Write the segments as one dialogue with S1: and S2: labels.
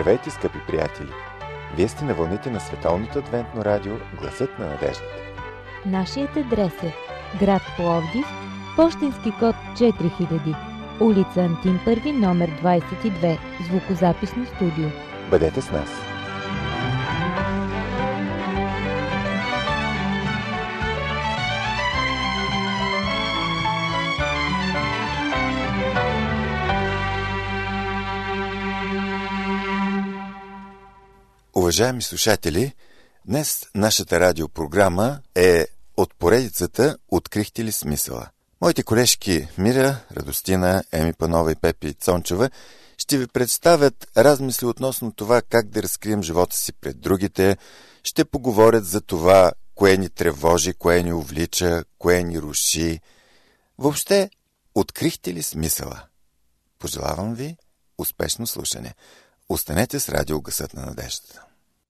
S1: Здравейте, скъпи приятели! Вие сте на вълните на Световното адвентно радио Гласът на надеждата.
S2: Нашият адрес е град Пловдив, пощенски код 4000, улица Антим Първи, номер 22, звукозаписно студио.
S1: Бъдете с нас! Уважаеми слушатели, днес нашата радиопрограма е от поредицата "Открихте ли смисъла?". Моите колежки Мира, Радостина, Еми Панова и Пепи Цончева ще ви представят размисли относно това как да разкрием живота си пред другите, ще поговорят за това кое ни тревожи, кое ни увлича, кое ни руши. Въобще, открихте ли смисъла? Пожелавам ви успешно слушане. Останете с радио Гласът на надеждата.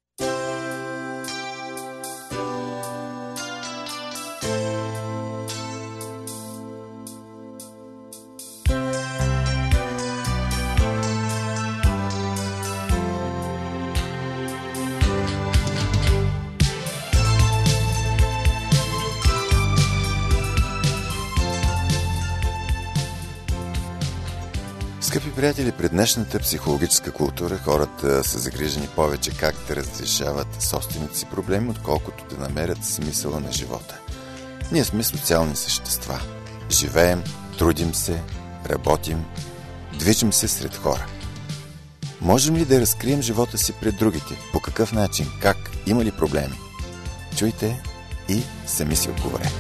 S1: Скъпи приятели, пред днешната психологическа култура хората са загрижени повече как да разрешават собствените си проблеми, отколкото да намерят смисъла на живота. Ние сме социални същества. Живеем, трудим се, работим, движим се сред хора. Можем ли да разкрием живота си пред другите? По какъв начин? Как? Има ли проблеми? Чуйте и сами си отговорете.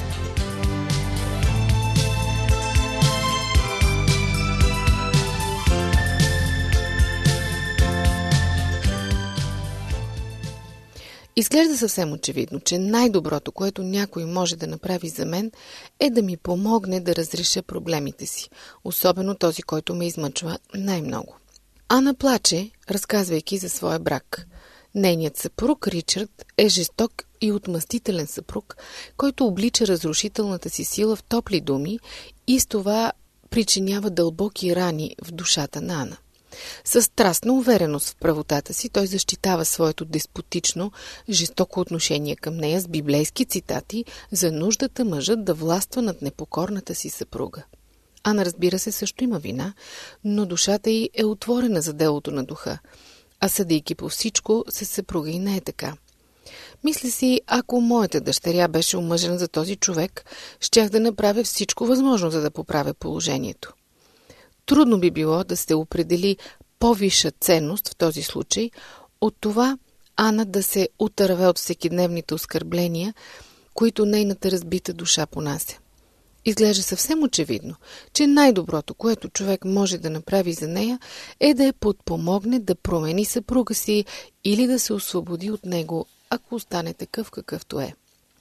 S3: Изглежда съвсем очевидно, че най-доброто, което някой може да направи за мен, е да ми помогне да разреша проблемите си, особено този, който ме измъчва най-много. Ана плаче, разказвайки за своя брак. Нейният съпруг, Ричард, е жесток и отмъстителен съпруг, който облича разрушителната си сила в топли думи и с това причинява дълбоки рани в душата на Ана. Със страстна увереност в правотата си той защитава своето деспотично, жестоко отношение към нея с библейски цитати за нуждата мъжът да властва над непокорната си съпруга. Ана, разбира се, също има вина, но душата й е отворена за делото на духа, а съдейки по всичко, със съпруга й не е така. Мисля си, ако моята дъщеря беше омъжена за този човек, щях да направя всичко възможно, за да поправя положението. Трудно би било да се определи по-висша ценност в този случай от това Ана да се отърве от всекидневните оскърбления, които нейната разбита душа понася. Изглежда съвсем очевидно, че най-доброто, което човек може да направи за нея, е да я подпомогне да промени съпруга си или да се освободи от него, ако остане такъв какъвто е.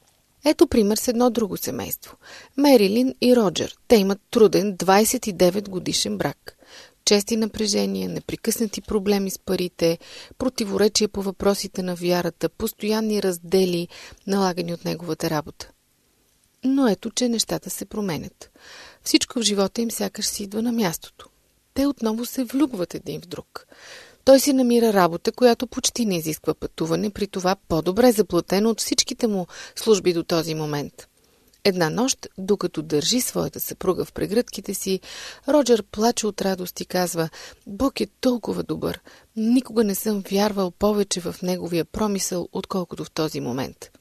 S3: Ето пример с едно друго семейство. Мерилин и Роджер. Те имат труден 29 годишен брак. Чести напрежения, непрекъснати проблеми с парите, противоречия по въпросите на вярата, постоянни раздели, налагани от неговата работа. Но ето, че нещата се променят. Всичко в живота им сякаш си идва на мястото. Те отново се влюбват един в друг. Той си намира работа, която почти не изисква пътуване, при това по-добре заплатено от всичките му служби до този момент. Една нощ, докато държи своята съпруга в прегръдките си, Роджер плаче от радост и казва: "Бог е толкова добър, никога не съм вярвал повече в неговия промисъл, отколкото в този момент."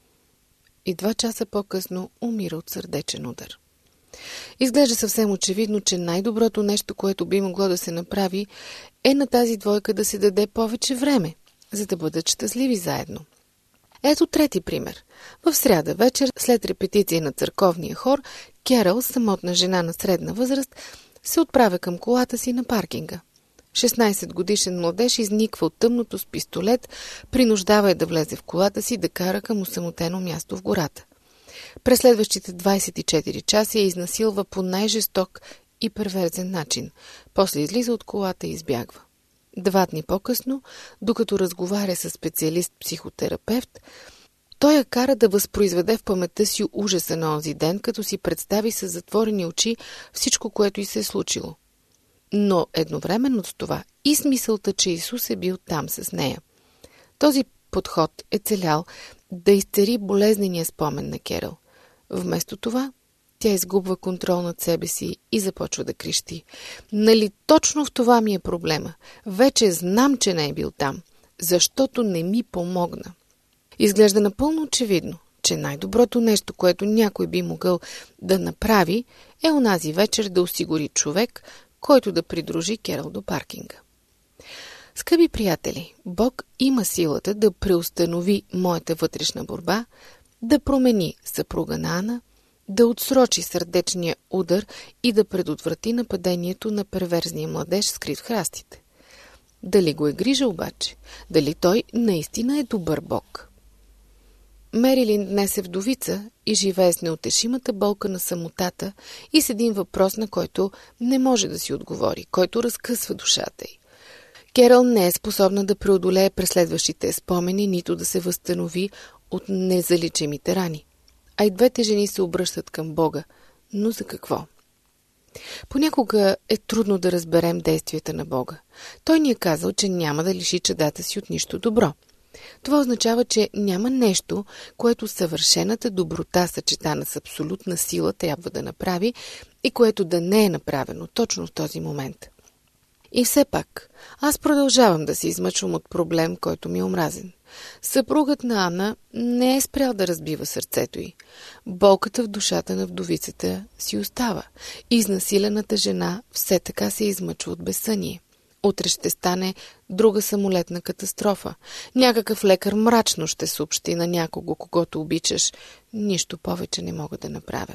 S3: И 2 часа по-късно умира от сърдечен удар. Изглежда съвсем очевидно, че най-доброто нещо, което би могло да се направи, е на тази двойка да се даде повече време, за да бъдат щастливи заедно. Ето трети пример. В сряда вечер, след репетиция на църковния хор, Керъл, самотна жена на средна възраст, се отправя към колата си на паркинга. 16-годишен младеж изниква от тъмното с пистолет, принуждава я да влезе в колата си да кара към осамотено място в гората. През следващите 24 часа я изнасилва по най-жесток и перверзен начин. После излиза от колата и избягва. 2 дни по-късно, докато разговаря с специалист-психотерапевт, той я кара да възпроизведе в паметта си ужаса на онзи ден, като си представи с затворени очи всичко, което й се е случило. но едновременно с това и с мисълта, че Исус е бил там с нея. Този подход е целял да изцери болезнения спомен на Керол. Вместо това, тя изгубва контрол над себе си и започва да крещи. Нали точно в това ми е проблема? Вече знам, че не е бил там, защото не ми помогна. Изглежда напълно очевидно, че най-доброто нещо, което някой би могъл да направи, е онази вечер да осигури човек, който да придружи Керол до паркинга. Скъпи приятели, Бог има силата да преустанови моята вътрешна борба, да промени съпруга на Ана, да отсрочи сърдечния удар и да предотврати нападението на перверзния младеж, скрит в храстите. Дали го е грижа обаче? Дали той наистина е добър Бог? Мерилин днес е вдовица и живее с неутешимата болка на самотата и с един въпрос, на който не може да си отговори, който разкъсва душата й. Керол не е способна да преодолее преследващите спомени, нито да се възстанови от незаличимите рани. А и двете жени се обръщат към Бога. Но за какво? Понякога е трудно да разберем действията на Бога. Той ни е казал, че няма да лиши чадата си от нищо добро. Това означава, че няма нещо, което съвършената доброта, съчетана с абсолютна сила, трябва да направи и което да не е направено точно в този момент. И все пак, аз продължавам да се измъчвам от проблем, който ми е омразен. Съпругът на Ана не е спрял да разбива сърцето й. Болката в душата на вдовицата си остава. Изнасилената жена все така се измъчва от безсъние. Утре ще стане друга самолетна катастрофа. Някакъв лекар мрачно ще съобщи на някого, когото обичаш. Нищо повече не мога да направя.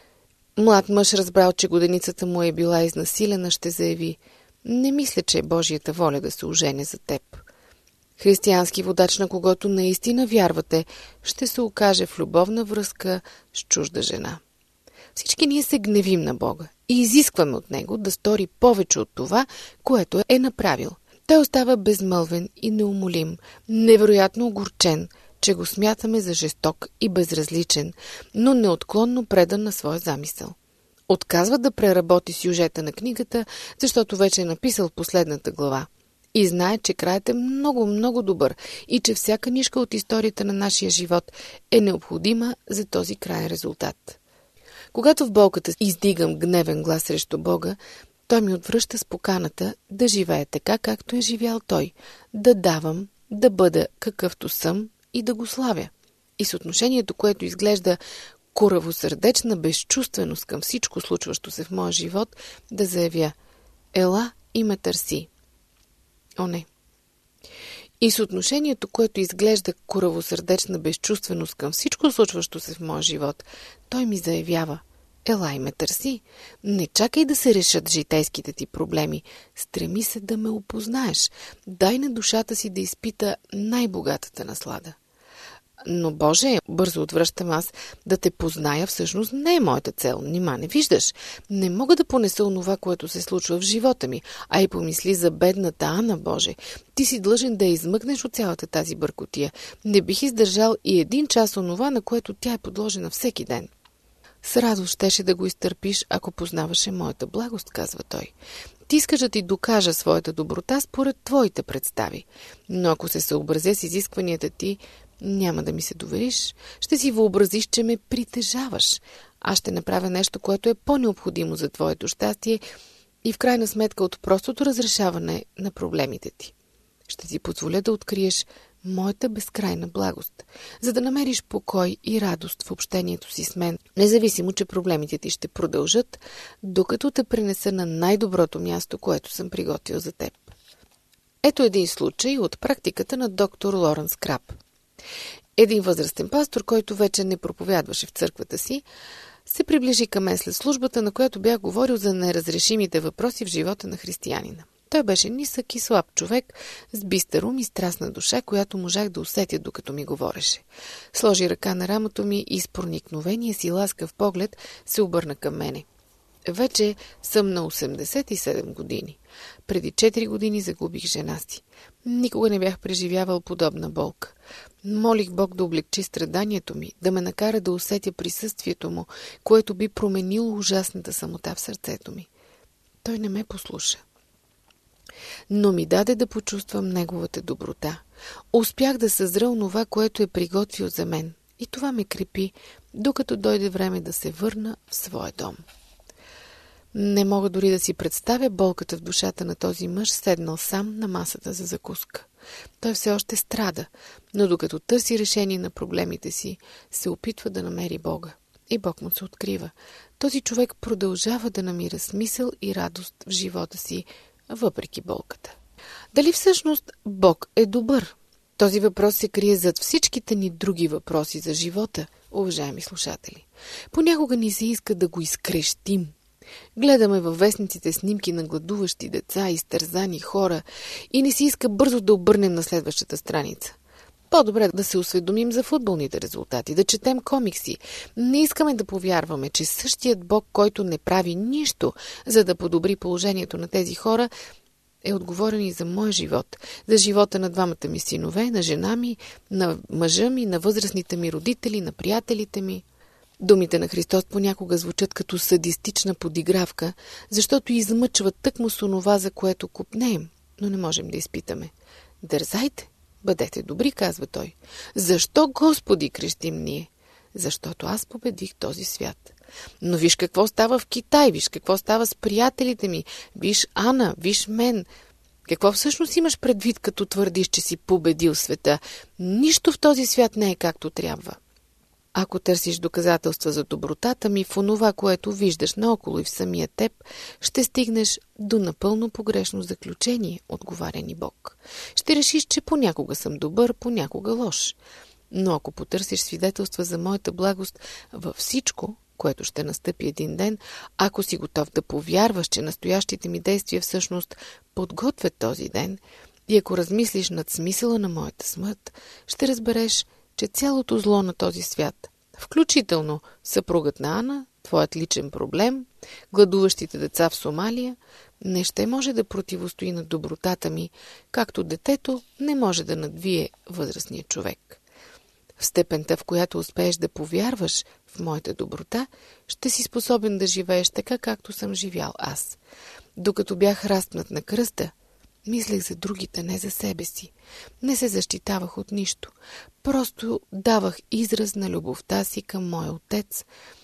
S3: Млад мъж, разбрал, че годеницата му е била изнасилена, ще заяви: не мисля, че е Божията воля да се оженя за теб. Християнски водач, на когото наистина вярвате, ще се окаже в любовна връзка с чужда жена. Всички ние се гневим на Бога и изискваме от Него да стори повече от това, което е направил. Той остава безмълвен и неумолим, невероятно огорчен, че го смятаме за жесток и безразличен, но неотклонно предан на своя замисъл. Отказва да преработи сюжета на книгата, защото вече е написал последната глава. И знае, че краят е много, много добър и че всяка нишка от историята на нашия живот е необходима за този краен резултат. Когато в болката издигам гневен глас срещу Бога, той ми отвръща с поканата да живее така, както е живял той, да давам, да бъда какъвто съм и да го славя. И с отношението, което изглежда коравосърдечна безчувственост към всичко случващо се в моя живот, да заявя: ела и ме търси. О, не. И с отношението, което изглежда коравосърдечна безчувственост към всичко случващо се в моя живот, той ми заявява: ела и ме търси. Не чакай да се решат житейските ти проблеми. Стреми се да ме опознаеш. Дай на душата си да изпита най-богатата наслада. Но, Боже, бързо отвръщам аз, да те позная всъщност не е моята цел. Нима не виждаш. Не мога да понеса онова, което се случва в живота ми. А и помисли за бедната Ана, Боже. Ти си длъжен да я измъкнеш от цялата тази бъркотия. Не бих издържал и един час онова, на което тя е подложена всеки ден. С радост щеше да го изтърпиш, ако познаваше моята благост, казва той. Ти искаш да ти докажа своята доброта според твоите представи. Но ако се съобразя с изискванията ти, няма да ми се довериш. Ще си въобразиш, че ме притежаваш. Аз ще направя нещо, което е по-необходимо за твоето щастие и в крайна сметка от простото разрешаване на проблемите ти. Ще ти позволя да откриеш моята безкрайна благост, за да намериш покой и радост в общението си с мен, независимо, че проблемите ти ще продължат, докато те пренеса на най-доброто място, което съм приготвил за теб. Ето един случай от практиката на доктор Лоренс Краб. Един възрастен пастор, който вече не проповядваше в църквата си, се приближи към мен след службата, на която бях говорил за неразрешимите въпроси в живота на християнина. Той беше нисък и слаб човек, с бистър ум и страстна душа, която можах да усетя, докато ми говореше. Сложи ръка на рамото ми и с проникновение си ласкав поглед се обърна към мене. Вече съм на 87 години. Преди 4 години загубих жена си. Никога не бях преживявал подобна болка. Молих Бог да облегчи страданието ми, да ме накара да усетя присъствието му, което би променило ужасната самота в сърцето ми. Той не ме послуша. Но ми даде да почувствам неговата доброта. Успях да съзра онова, което е приготвил за мен. И това ме крепи, докато дойде време да се върна в своя дом. Не мога дори да си представя болката в душата на този мъж, седнал сам на масата за закуска. Той все още страда, но докато търси решение на проблемите си, се опитва да намери Бога. И Бог му се открива. Този човек продължава да намира смисъл и радост в живота си, въпреки болката. Дали всъщност Бог е добър? Този въпрос се крие зад всичките ни други въпроси за живота, уважаеми слушатели. Понякога ни се иска да го изкрещим. Гледаме във вестниците снимки на гладуващи деца, изтързани хора и не си иска бързо да обърнем на следващата страница. По-добре да се осведомим за футболните резултати, да четем комикси. Не искаме да повярваме, че същият Бог, който не прави нищо, за да подобри положението на тези хора, е отговорен и за моя живот, за живота на двамата ми синове, на жена ми, на мъжа ми, на възрастните ми родители, на приятелите ми. Думите на Христос понякога звучат като садистична подигравка, защото измъчват тъкмо с онова, за което копнеем, но не можем да изпитаме. Дързайте, бъдете добри, казва той. Защо, Господи, крещим ние? Защото аз победих този свят. Но виж какво става в Китай, виж какво става с приятелите ми, виж Ана, виж мен. Какво всъщност имаш предвид, като твърдиш, че си победил света? Нищо в този свят не е както трябва. Ако търсиш доказателства за добротата ми в онова, което виждаш наоколо и в самия теб, ще стигнеш до напълно погрешно заключение, отговаря ни Бог. Ще решиш, че понякога съм добър, понякога лош. Но ако потърсиш свидетелства за моята благост във всичко, което ще настъпи един ден, ако си готов да повярваш, че настоящите ми действия всъщност подготвят този ден, и ако размислиш над смисъла на моята смърт, ще разбереш, че цялото зло на този свят, включително съпругът на Ана, твоят личен проблем, гладуващите деца в Сомалия, не ще може да противостои на добротата ми, както детето не може да надвие възрастния човек. В степента, в която успееш да повярваш в моята доброта, ще си способен да живееш така, както съм живял аз. Докато бях разпнат на кръста, мислех за другите, не за себе си. Не се защитавах от нищо. Просто давах израз на любовта си към моя отец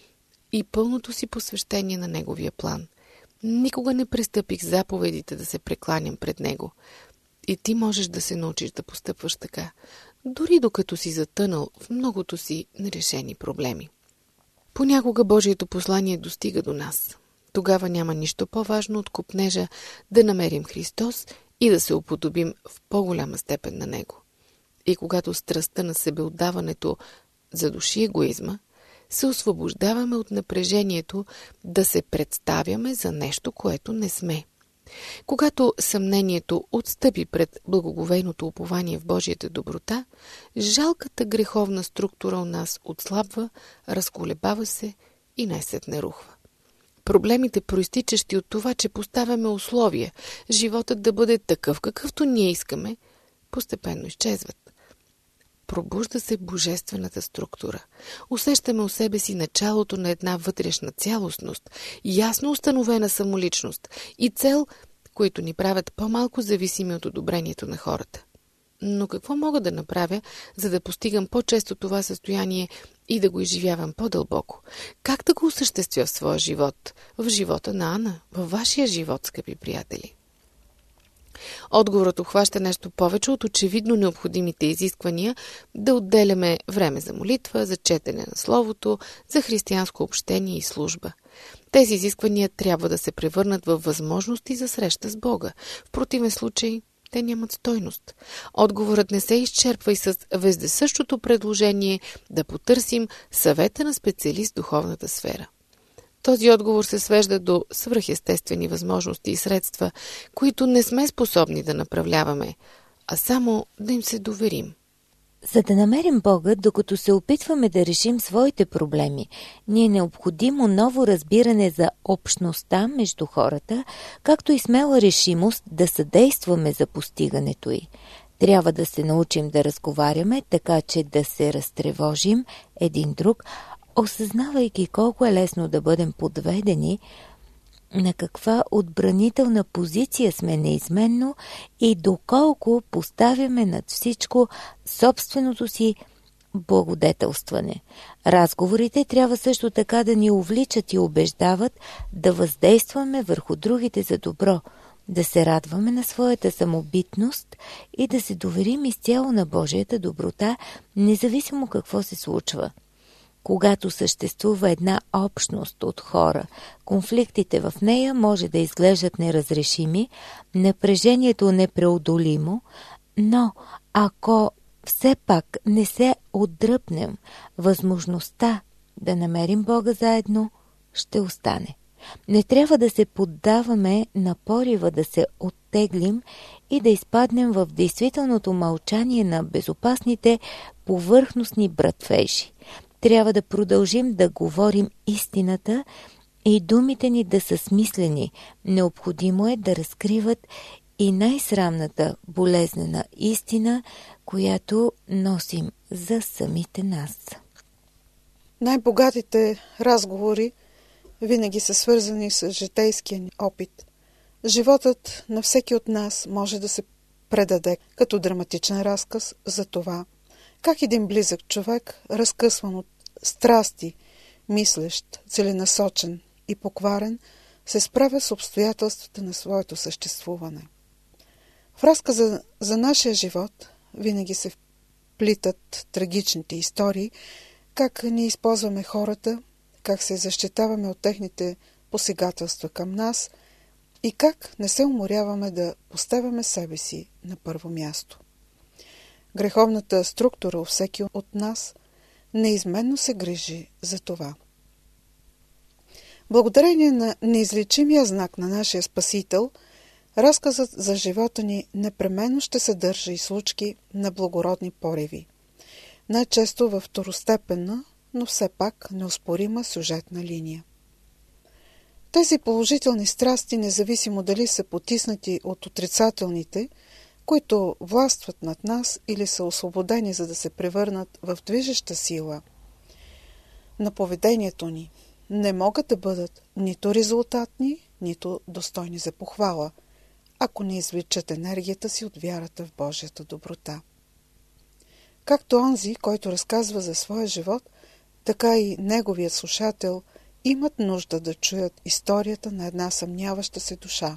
S3: и пълното си посвещение на неговия план. Никога не престъпих заповедите да се прекланям пред него. И ти можеш да се научиш да постъпваш така, дори докато си затънал в многото си нерешени проблеми. Понякога Божието послание достига до нас. Тогава няма нищо по-важно от копнежа да намерим Христос и да се уподобим в по-голяма степен на Него. И когато страстта на себеотдаването задуши егоизма, се освобождаваме от напрежението да се представяме за нещо, което не сме. Когато съмнението отстъпи пред благоговейното упование в Божията доброта, жалката греховна структура у нас отслабва, разколебава се и най-сетне рухва. Проблемите, проистичащи от това, че поставяме условия животът да бъде такъв, какъвто ние искаме, постепенно изчезват. Пробужда се божествената структура. Усещаме у себе си началото на една вътрешна цялостност, ясно установена самоличност и цел, които ни правят по-малко зависими от одобрението на хората. Но какво мога да направя, за да постигам по-често това състояние и да го изживявам по-дълбоко? Как да го осъществя в своя живот, в живота на Ана, във вашия живот, скъпи приятели? Отговорът обхваща нещо повече от очевидно необходимите изисквания да отделяме време за молитва, за четене на Словото, за християнско общение и служба. Тези изисквания трябва да се превърнат във възможности за среща с Бога. В противен случай те нямат стойност. Отговорът не се изчерпва и с вездесъщото предложение да потърсим съвета на специалист в духовната сфера. Този отговор се свежда до свръхестествени възможности и средства, които не сме способни да направляваме, а само да им се доверим.
S2: За да намерим Бога, докато се опитваме да решим своите проблеми, ни е необходимо ново разбиране за общността между хората, както и смела решимост да съдействаме за постигането й. Трябва да се научим да разговаряме, така че да се разтревожим един друг, осъзнавайки колко е лесно да бъдем подведени, на каква отбранителна позиция сме неизменно и доколко поставяме над всичко собственото си благодетелстване. Разговорите трябва също така да ни увличат и убеждават да въздействаме върху другите за добро, да се радваме на своята самобитност и да се доверим изцяло на Божията доброта, независимо какво се случва. Когато съществува една общност от хора, конфликтите в нея може да изглеждат неразрешими, напрежението непреодолимо, но ако все пак не се отдръпнем, възможността да намерим Бога заедно ще остане. Не трябва да се поддаваме на порива да се оттеглим и да изпаднем в действителното мълчание на безопасните повърхностни братвежи. Трябва да продължим да говорим истината и думите ни да са смислени. Необходимо е да разкриват и най-срамната болезнена истина, която носим за самите нас.
S4: Най-богатите разговори винаги са свързани с житейския ни опит. Животът на всеки от нас може да се предаде като драматичен разказ за това, как един близък човек, разкъсван от страсти, мислещ, целенасочен и покварен, се справя с обстоятелствата на своето съществуване. В разказа за нашия живот винаги се вплитат трагичните истории, как ние използваме хората, как се защитаваме от техните посегателства към нас и как не се уморяваме да поставяме себе си на първо място. Греховната структура у всеки от нас неизменно се грижи за това. Благодарение на неизлечимия знак на нашия Спасител, разказът за живота ни непременно ще съдържа и случки на благородни пориви. Най-често във второстепенна, но все пак неоспорима сюжетна линия. Тези положителни страсти, независимо дали са потиснати от отрицателните, които властват над нас или са освободени, за да се превърнат в движеща сила на поведението ни, не могат да бъдат нито резултатни, нито достойни за похвала, ако не извличат енергията си от вярата в Божията доброта. Както онзи, който разказва за своя живот, така и неговият слушател имат нужда да чуят историята на една съмняваща се душа,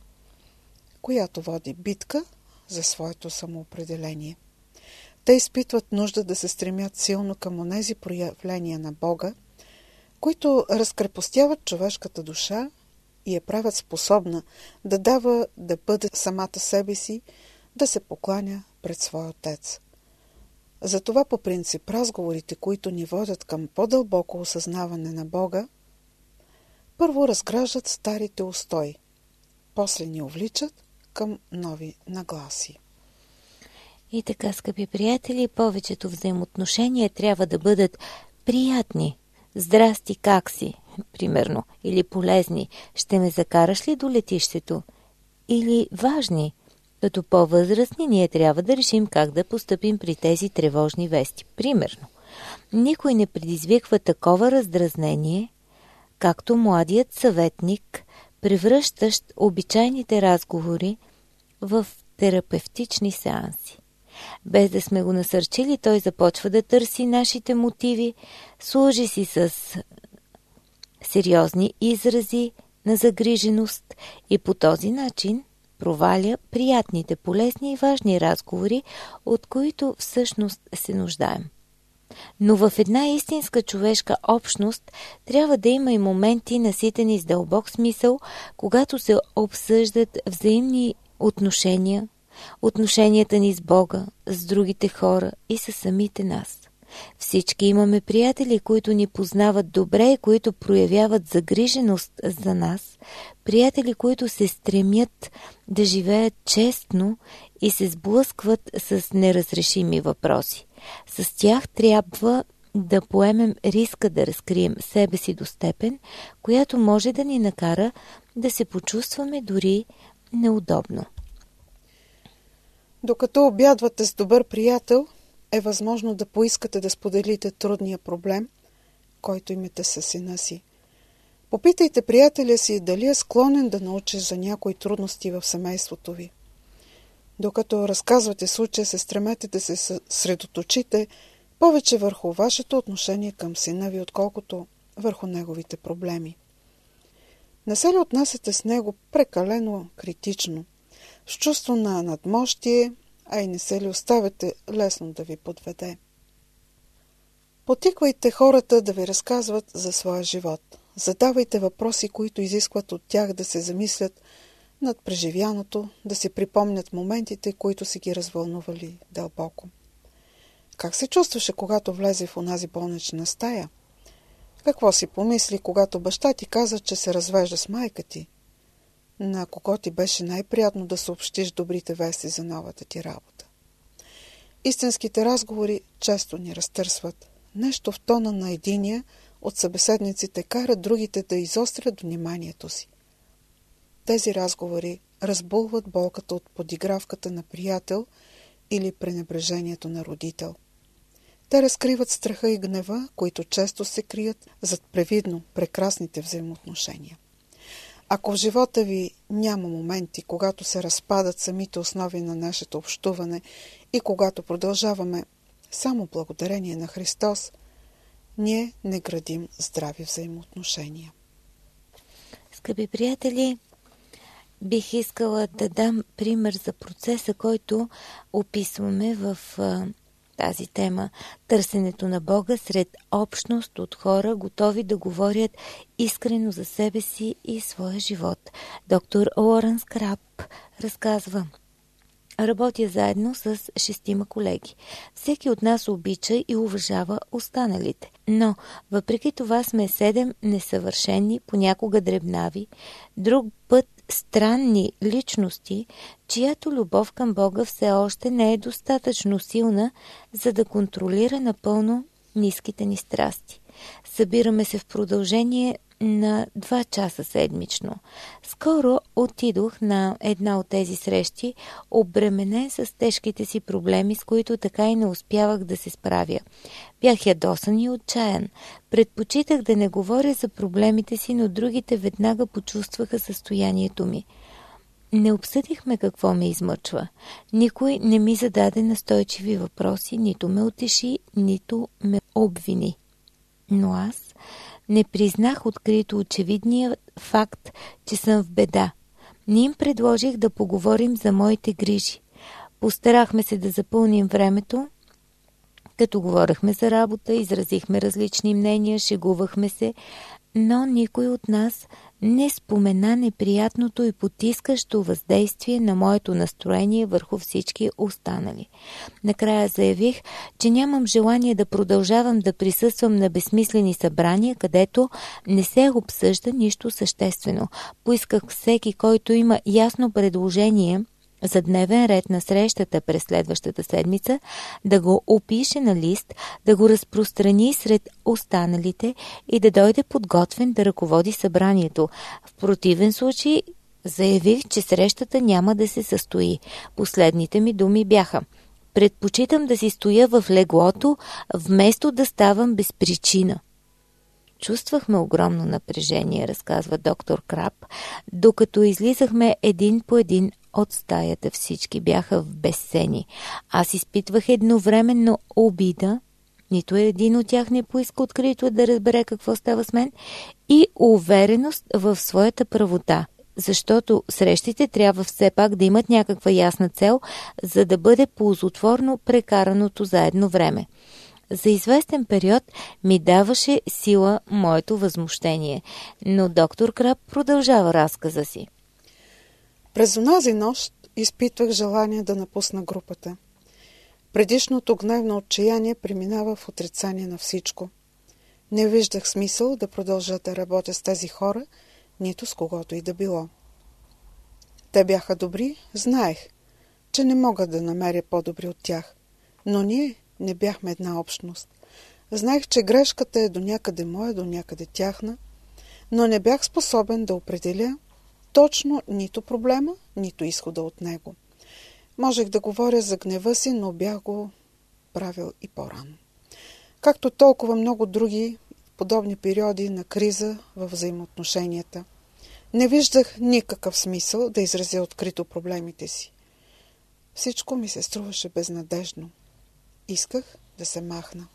S4: която води битка за своето самоопределение. Те изпитват нужда да се стремят силно към онези проявления на Бога, които разкрепостяват човешката душа и я правят способна да дава да бъде самата себе си, да се покланя пред своя Отец. Затова по принцип разговорите, които ни водят към по-дълбоко осъзнаване на Бога, първо разграждат старите устои, после ни увличат към нови нагласи.
S2: И така, скъпи приятели, повечето взаимоотношения трябва да бъдат приятни. Здрасти, как си? Примерно. Или полезни. Ще ме закараш ли до летището? Или важни. Като по-възрастни ние трябва да решим как да постъпим при тези тревожни вести. Примерно. Никой не предизвиква такова раздразнение, както младият съветник, превръщащ обичайните разговори в терапевтични сеанси. Без да сме го насърчили, той започва да търси нашите мотиви, служи си с сериозни изрази на загриженост и по този начин проваля приятните, полезни и важни разговори, от които всъщност се нуждаем. Но в една истинска човешка общност трябва да има и моменти, наситени с дълбок смисъл, когато се обсъждат взаимни отношения, отношенията ни с Бога, с другите хора и с самите нас. Всички имаме приятели, които ни познават добре и които проявяват загриженост за нас, приятели, които се стремят да живеят честно и се сблъскват с неразрешими въпроси. С тях трябва да поемем риска да разкрием себе си до степен, която може да ни накара да се почувстваме дори неудобно.
S4: Докато обядвате с добър приятел, е възможно да поискате да споделите трудния проблем, който имате със сина си. Попитайте приятеля си дали е склонен да научи за някои трудности в семейството ви. Докато разказвате случая, се стремете да се съсредоточите повече върху вашето отношение към сина ви, отколкото върху неговите проблеми. Не се ли отнасяте с него прекалено критично, с чувство на надмощие, а и не се ли оставяте лесно да ви подведе? Потиквайте хората да ви разказват за своя живот. Задавайте въпроси, които изискват от тях да се замислят над преживяното, да си припомнят моментите, които си ги развълнували дълбоко. Как се чувстваше, когато влезе в онази болнична стая? Какво си помисли, когато баща ти каза, че се развежда с майка ти? На кого ти беше най-приятно да съобщиш добрите вести за новата ти работа? Истинските разговори често ни разтърсват. Нещо в тона на единия от събеседниците кара другите да изострят вниманието си. Тези разговори разбулват болката от подигравката на приятел или пренебрежението на родител. Те разкриват страха и гнева, които често се крият зад привидно прекрасните взаимоотношения. Ако в живота ви няма моменти, когато се разпадат самите основи на нашето общуване и когато продължаваме само благодарение на Христос, ние не градим здрави взаимоотношения.
S2: Скъпи приятели, бих искала да дам пример за процеса, който описваме в тази тема. Търсенето на Бога сред общност от хора, готови да говорят искрено за себе си и своя живот. Доктор Лоренс Крап разказва: работя заедно с 6 колеги. Всеки от нас обича и уважава останалите. Но, въпреки това сме 7 несъвършени, понякога дребнави, друг път странни личности, чиято любов към Бога все още не е достатъчно силна, за да контролира напълно ниските ни страсти. Събираме се в продължение на 2 часа седмично. Скоро отидох на една от тези срещи, обременен с тежките си проблеми, с които така и не успявах да се справя. Бях ядосан и отчаян. Предпочитах да не говоря за проблемите си, но другите веднага почувстваха състоянието ми. Не обсъдихме какво ме измъчва. Никой не ми зададе настойчиви въпроси, нито ме утеши, нито ме обвини. Но аз не признах открито очевидния факт, че съм в беда. Не им предложих да поговорим за моите грижи. Постарахме се да запълним времето, като говорихме за работа, изразихме различни мнения, шегувахме се, но никой от нас не спомена неприятното и потискащо въздействие на моето настроение върху всички останали. Накрая заявих, че нямам желание да продължавам да присъствам на безсмислени събрания, където не се обсъжда нищо съществено. Поисках всеки, който има ясно предложение за дневен ред на срещата през следващата седмица, да го опише на лист, да го разпространи сред останалите и да дойде подготвен да ръководи събранието. В противен случай заявих, че срещата няма да се състои. Последните ми думи бяха: предпочитам да си стоя в леглото, вместо да ставам без причина. Чувствахме огромно напрежение, разказва доктор Крап, докато излизахме един по един от стаята. Всички бяха в безсени. Аз изпитвах едновременно обида, нито един от тях не поиска открито да разбере какво става с мен, и увереност в своята правота, защото срещите трябва все пак да имат някаква ясна цел, за да бъде ползотворно прекараното заедно време. За известен период ми даваше сила моето възмущение, но доктор Крап продължава разказа си.
S4: През онази нощ изпитвах желание да напусна групата. Предишното гневно отчаяние преминава в отрицание на всичко. Не виждах смисъл да продължа да работя с тези хора, нито с когото и да било. Те бяха добри, знаех, че не мога да намеря по-добри от тях, но ние не бяхме една общност. Знаех, че грешката е до някъде моя, до някъде тяхна, но не бях способен да определя точно нито проблема, нито изхода от него. Можех да говоря за гнева си, но бях го правил и по-рано. Както толкова много други подобни периоди на криза във взаимоотношенията. Не виждах никакъв смисъл да изразя открито проблемите си. Всичко ми се струваше безнадежно. Исках да се махна.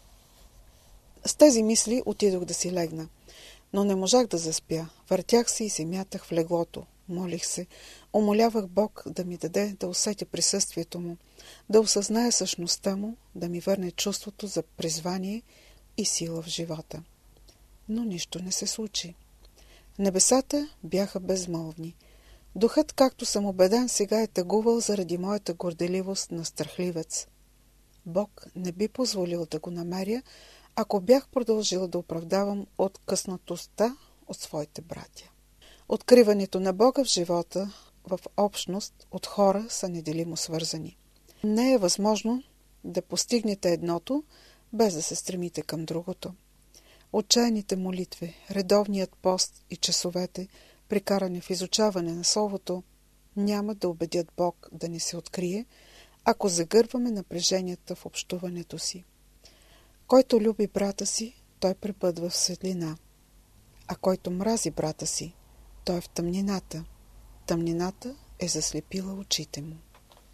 S4: С тези мисли отидох да си легна, но не можах да заспя. Въртях се и се мятах в леглото. Молих се, умолявах Бог да ми даде да усетя присъствието Му, да осъзная същността Му, да ми върне чувството за призвание и сила в живота. Но нищо не се случи. Небесата бяха безмълвни. Духът, както съм убеден, сега е тъгувал заради моята горделивост на страхливец. Бог не би позволил да го намеря, ако бях продължил да оправдавам откъснатостта от своите братя. Откриването на Бога в живота, в общност от хора са неделимо свързани. Не е възможно да постигнете едното, без да се стремите към другото. Отчаяните молитви, редовният пост и часовете, прекарани в изучаване на Словото, няма да убедят Бог да ни се открие, ако загърбваме напреженията в общуването си. Който люби брата си, той пребъдва в светлина, а който мрази брата си, той е в тъмнината. Тъмнината е заслепила очите му.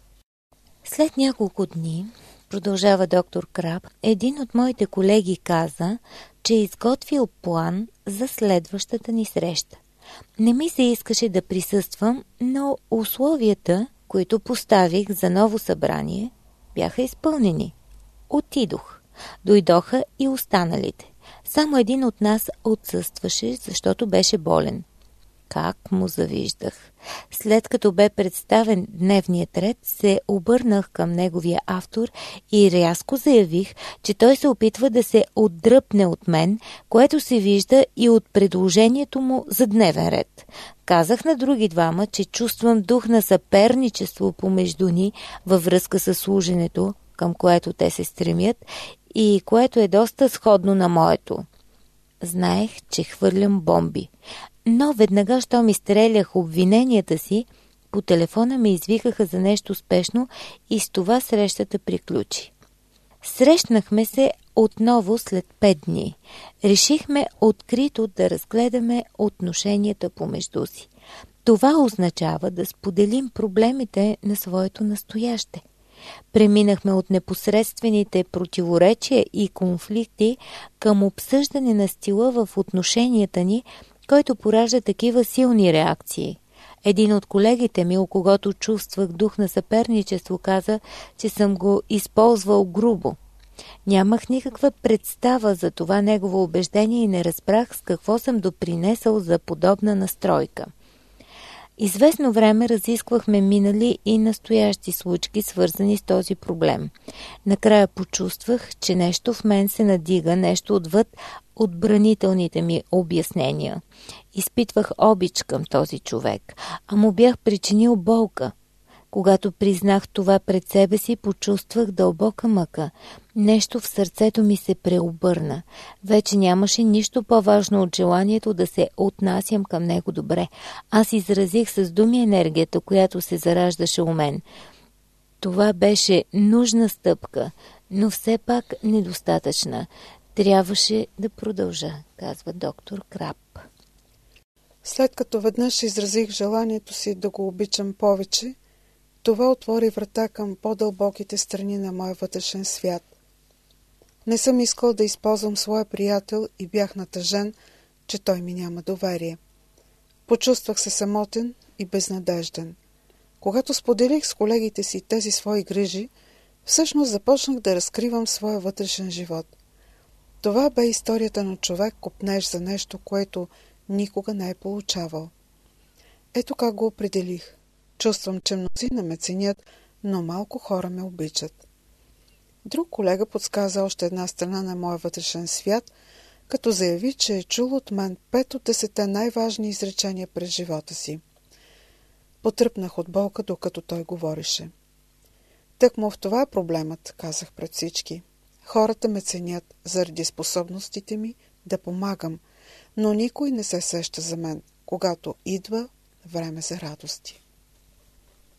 S2: След няколко дни, продължава доктор Краб, един от моите колеги каза, че е изготвил план за следващата ни среща. Не ми се искаше да присъствам, но условията, които поставих за ново събрание, бяха изпълнени. Отидох. Дойдоха и останалите. Само един от нас отсъстваше, защото беше болен. Как му завиждах. След като бе представен дневният ред, се обърнах към неговия автор и рязко заявих, че той се опитва да се отдръпне от мен, което се вижда и от предложението му за дневен ред. Казах на други двама, че чувствам дух на съперничество помежду ни във връзка с служенето, към което те се стремят и което е доста сходно на моето. Знаех, че хвърлям бомби. Но веднага, щом изстрелях обвиненията си, по телефона ме извикаха за нещо спешно и с това срещата приключи. Срещнахме се отново след 5 дни. Решихме открито да разгледаме отношенията помежду си. Това означава да споделим проблемите на своето настояще. Преминахме от непосредствените противоречия и конфликти към обсъждане на стила в отношенията ни, който поражда такива силни реакции. Един от колегите ми, у когото чувствах дух на съперничество, каза, че съм го използвал грубо. Нямах никаква представа за това негово убеждение и не разбрах с какво съм допринесъл за подобна настройка. Известно време разисквахме минали и настоящи случки, свързани с този проблем. Накрая почувствах, че нещо в мен се надига, нещо отвъд отбранителните ми обяснения. Изпитвах обич към този човек, а му бях причинил болка. Когато признах това пред себе си, почувствах дълбока мъка. Нещо в сърцето ми се преобърна. Вече нямаше нищо по-важно от желанието да се отнасям към него добре. Аз изразих с думи енергията, която се зараждаше у мен. Това беше нужна стъпка, но все пак недостатъчна. Трябваше да продължа, казва доктор Краб.
S4: След като веднъж изразих желанието си да го обичам повече, това отвори врата към по-дълбоките страни на моя вътрешен свят. Не съм искал да използвам своя приятел и бях натъжен, че той ми няма доверие. Почувствах се самотен и безнадежден. Когато споделих с колегите си тези свои грижи, всъщност започнах да разкривам своя вътрешен живот. Това бе историята на човек, копнеш за нещо, което никога не е получавал. Ето как го определих. Чувствам, че мнозина ме ценят, но малко хора ме обичат. Друг колега подсказа още една страна на моя вътрешен свят, като заяви, че е чул от мен 5 от 10 най-важни изречения през живота си. Потръпнах от болка, докато той говореше. Тъкмо в това е проблемът, казах пред всички. Хората ме ценят заради способностите ми да помагам, но никой не се сеща за мен, когато идва време за радости.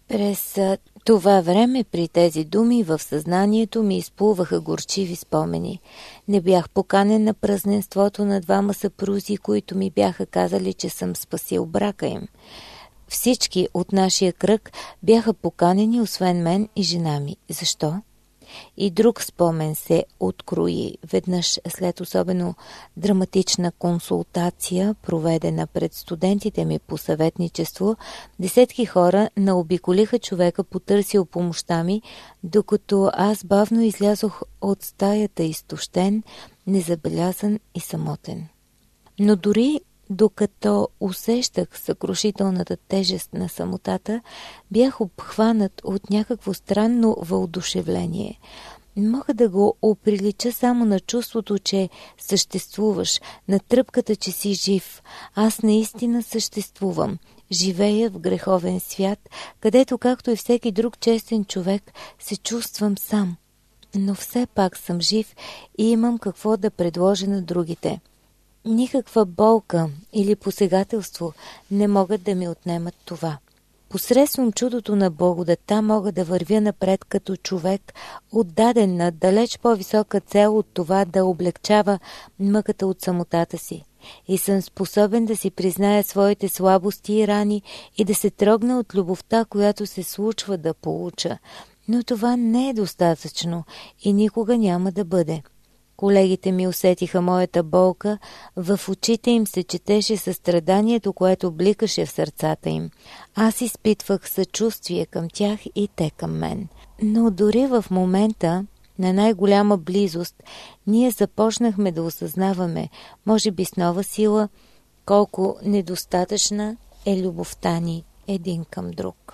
S2: През това време при тези думи в съзнанието ми изплуваха горчиви спомени. Не бях поканен на празненството на двама съпрузи, които ми бяха казали, че съм спасил брака им. Всички от нашия кръг бяха поканени, освен мен и жена ми. Защо? И друг спомен се открои. Веднъж след особено драматична консултация, проведена пред студентите ми по съветничество, десетки хора наобиколиха човека, потърсил помощта ми, докато аз бавно излязох от стаята изтощен, незабелязан и самотен. Но дори докато усещах съкрушителната тежест на самотата, бях обхванат от някакво странно въодушевление. Мога да го оприлича само на чувството, че съществуваш, на тръпката, че си жив. Аз наистина съществувам. Живея в греховен свят, където, както и всеки друг честен човек, се чувствам сам. Но все пак съм жив и имам какво да предложа на другите. Никаква болка или посегателство не могат да ми отнемат това. Посредством чудото на благодата мога да вървя напред като човек, отдаден на далеч по-висока цел от това да облегчава мъката от самотата си. И съм способен да си призная своите слабости и рани и да се трогна от любовта, която се случва да получа. Но това не е достатъчно и никога няма да бъде. Колегите ми усетиха моята болка, в очите им се четеше състраданието, което бликаше в сърцата им. Аз изпитвах съчувствие към тях и те към мен. Но дори в момента на най-голяма близост ние започнахме да осъзнаваме, може би с нова сила, колко недостатъчна е любовта ни един към друг.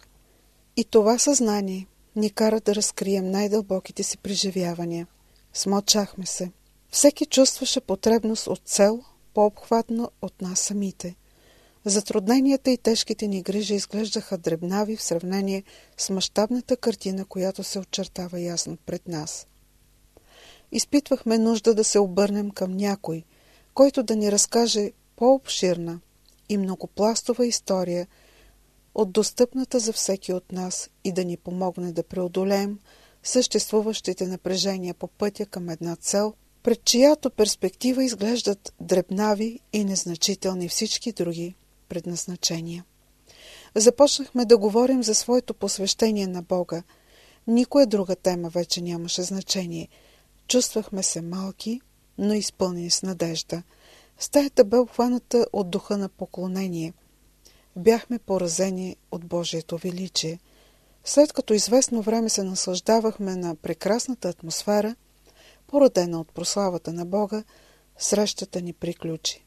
S4: И това съзнание ни кара да разкрием най-дълбоките си преживявания. Смълчахме се. Всеки чувстваше потребност от цел, по-обхватна от нас самите. Затрудненията и тежките ни грижи изглеждаха дребнави в сравнение с мащабната картина, която се очертава ясно пред нас. Изпитвахме нужда да се обърнем към някой, който да ни разкаже по-обширна и многопластова история от достъпната за всеки от нас и да ни помогне да преодолеем съществуващите напрежения по пътя към една цел, пред чиято перспектива изглеждат дребнави и незначителни всички други предназначения. Започнахме да говорим за своето посвещение на Бога. Никоя друга тема вече нямаше значение. Чувствахме се малки, но изпълнени с надежда. Стаята бе обхваната от духа на поклонение. Бяхме поразени от Божието величие. След като известно време се наслаждавахме на прекрасната атмосфера, породена от прославата на Бога, срещата ни приключи.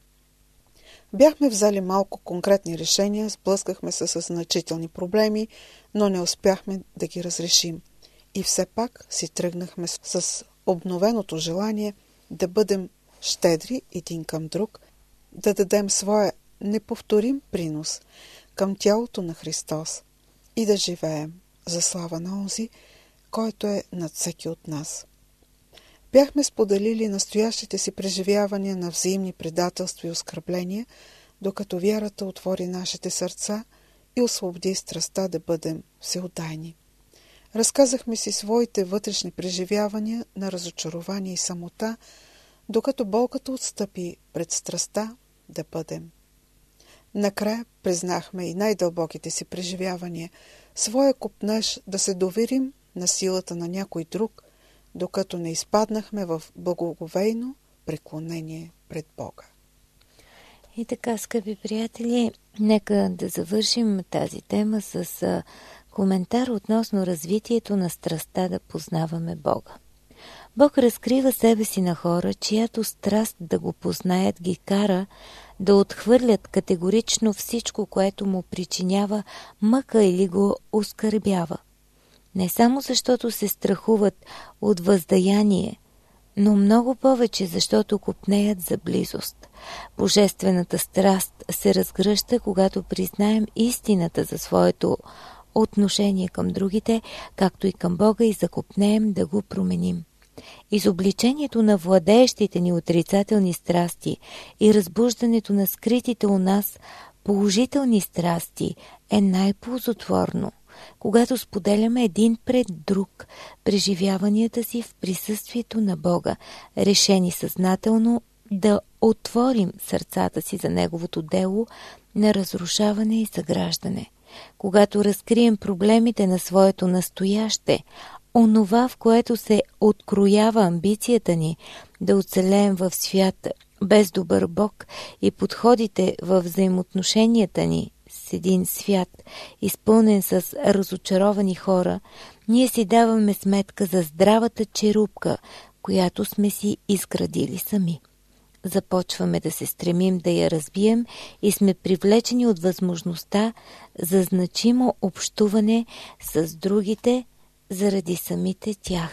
S4: Бяхме взели малко конкретни решения, сблъскахме се с значителни проблеми, но не успяхме да ги разрешим. И все пак си тръгнахме с обновеното желание да бъдем щедри един към друг, да дадем своя неповторим принос към тялото на Христос и да живеем за слава на онзи, който е над всеки от нас. Бяхме споделили настоящите си преживявания на взаимни предателства и оскърбления, докато вярата отвори нашите сърца и освободи страстта да бъдем всеотдайни. Разказахме си своите вътрешни преживявания на разочарование и самота, докато болката отстъпи пред страстта да бъдем. Накрая признахме и най-дълбоките си преживявания, своя копнеж да се доверим на силата на някой друг, докато не изпаднахме в благоговейно преклонение пред Бога.
S2: И така, скъпи приятели, нека да завършим тази тема с коментар относно развитието на страстта да познаваме Бога. Бог разкрива себе си на хора, чиято страст да го познаят ги кара да отхвърлят категорично всичко, което му причинява мъка или го оскърбява. Не само защото се страхуват от въздаяние, но много повече, защото копнеят за близост. Божествената страст се разгръща, когато признаем истината за своето отношение към другите, както и към Бога, и закопнеем да го променим. Изобличението на владеещите ни отрицателни страсти и разбуждането на скритите у нас положителни страсти е най-ползотворно. когато споделяме един пред друг преживяванията си в присъствието на Бога, решени съзнателно да отворим сърцата си за Неговото дело на разрушаване и съграждане. Когато разкрием проблемите на своето настояще, онова, в което се откроява амбицията ни да оцелеем в свят без добър Бог и подходите в взаимоотношенията ни с един свят, изпълнен с разочаровани хора, ние си даваме сметка за здравата черупка, която сме си изградили сами. Започваме да се стремим да я разбием и сме привлечени от възможността за значимо общуване с другите заради самите тях.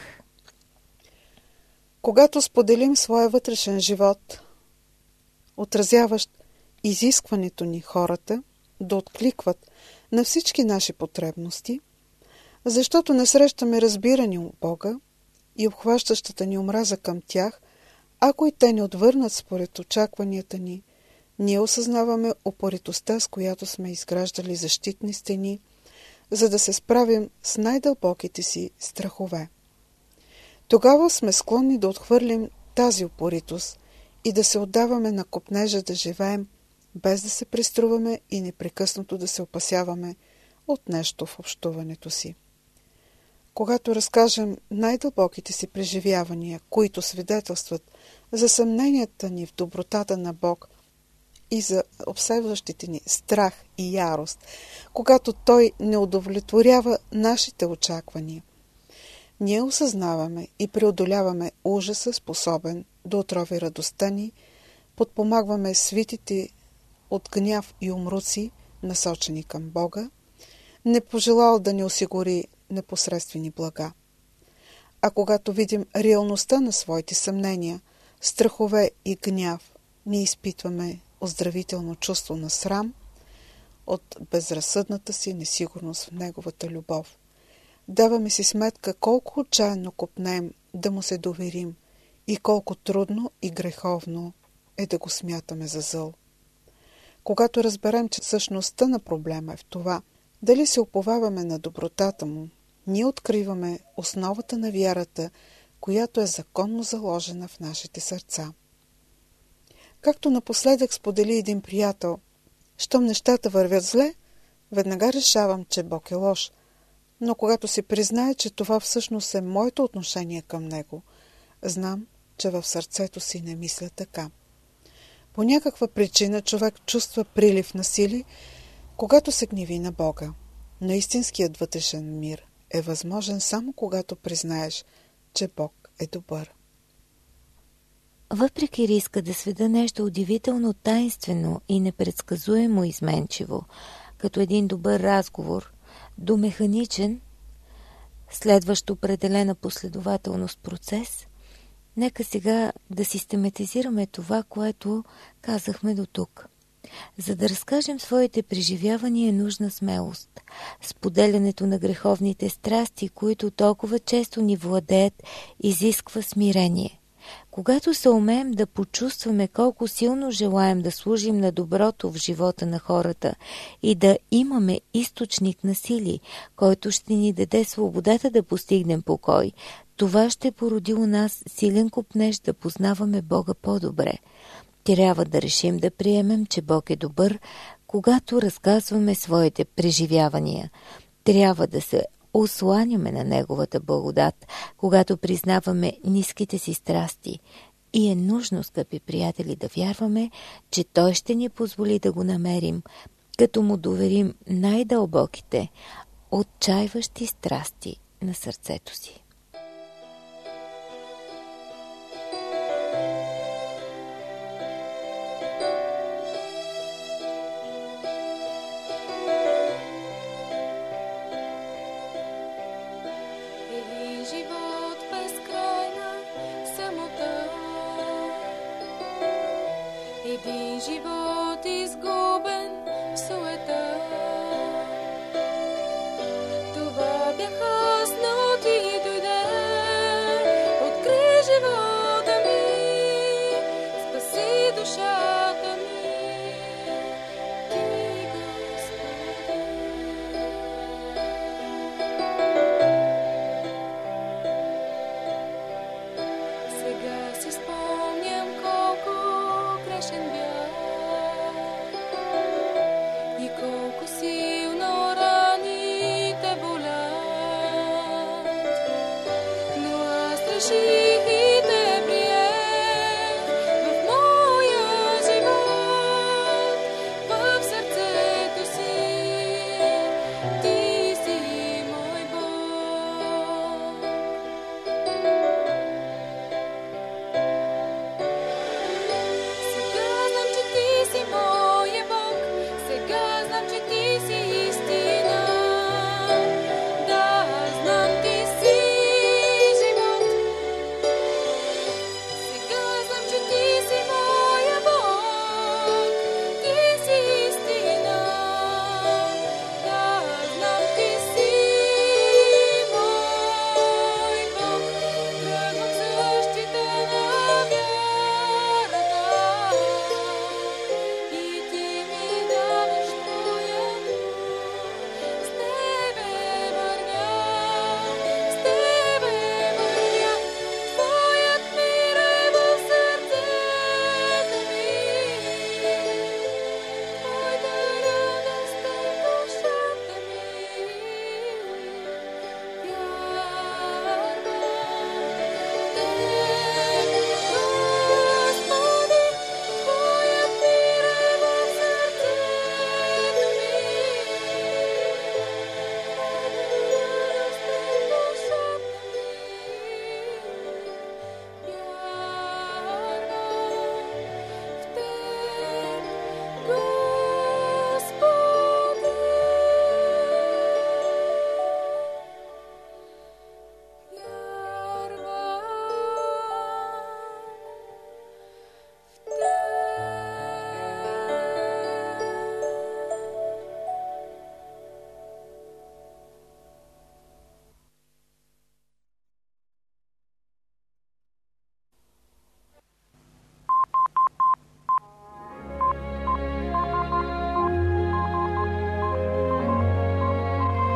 S4: Когато споделим своя вътрешен живот, отразяващ изискването ни хората да откликват на всички наши потребности, защото не срещаме разбиране от Бога и обхващащата ни омраза към тях, ако и те не отвърнат според очакванията ни, ние осъзнаваме упоритостта, с която сме изграждали защитни стени, за да се справим с най-дълбоките си страхове. Тогава сме склонни да отхвърлим тази упоритост и да се отдаваме на копнежа да живеем, без да се преструваме и непрекъснато да се опасяваме от нещо в общуването си. Когато разкажем най-дълбоките си преживявания, които свидетелстват за съмненията ни в добротата на Бог и за обсебващите ни страх и ярост, когато Той не удовлетворява нашите очаквания, ние осъзнаваме и преодоляваме ужаса, способен да отрови радостта ни, подпомагваме свитите от гняв и умруци, насочени към Бога, не пожелал да ни осигури непосредствени блага. А когато видим реалността на своите съмнения, страхове и гняв, ние изпитваме оздравително чувство на срам от безразсъдната си несигурност в Неговата любов. Даваме си сметка колко отчаяно копнеем да Му се доверим и колко трудно и греховно е да го смятаме за зъл. Когато разберем, че същността на проблема е в това, дали се уповаваме на добротата Му, ние откриваме основата на вярата, която е законно заложена в нашите сърца. Както напоследък сподели един приятел, щом нещата вървят зле, веднага решавам, че Бог е лош, но когато си признае, че това всъщност е моето отношение към Него, знам, че в сърцето си не мисля така. По някаква причина човек чувства прилив на сили, когато се гневи на Бога. Но истинският вътрешен мир е възможен само когато признаеш, че Бог е добър.
S2: Въпреки риска да сведа нещо удивително таинствено и непредсказуемо изменчиво, като един добър разговор, до механичен, следващ определена последователност процес, нека сега да систематизираме това, което казахме до тук. За да разкажем своите преживявания е нужна смелост. Споделянето на греховните страсти, които толкова често ни владеят, изисква смирение. Когато се умеем да почувстваме колко силно желаем да служим на доброто в живота на хората и да имаме източник на сили, който ще ни даде свободата да постигнем покой, това ще породи у нас силен копнеж да познаваме Бога по-добре. Трябва да решим да приемем, че Бог е добър, когато разказваме своите преживявания. Трябва да се осланяме на Неговата благодат, когато признаваме ниските си страсти. И е нужно, скъпи приятели, да вярваме, че Той ще ни позволи да го намерим, като Му доверим най-дълбоките, отчайващи страсти на сърцето си.
S5: Един живот изгубен в суета. Това бях аз, но ти дойде, откри живота ми, спаси душата ми, ти Господи.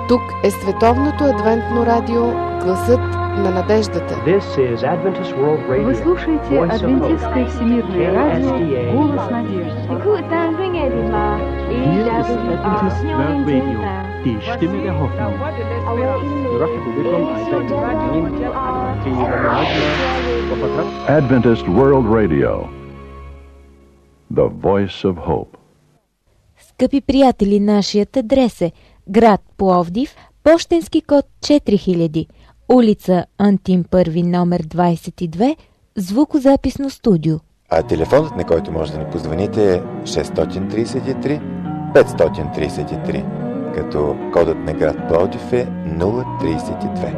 S3: Тук е Световното адвентно радио, гласът на надеждата.
S6: Вы слушаете Адвентистское всемирное радио «Голос надежды».
S7: Die Stimme der Hoffnung.
S8: Adventist World Radio, the voice of hope.
S2: Скъпи приятели, нашият адрес е град Пловдив, пощенски код 4000, улица Антим Първи, номер 22, звукозаписно студио.
S1: А телефонът, на който може да ни позвоните, е 633 533, като кодът на град Пловдив е 032.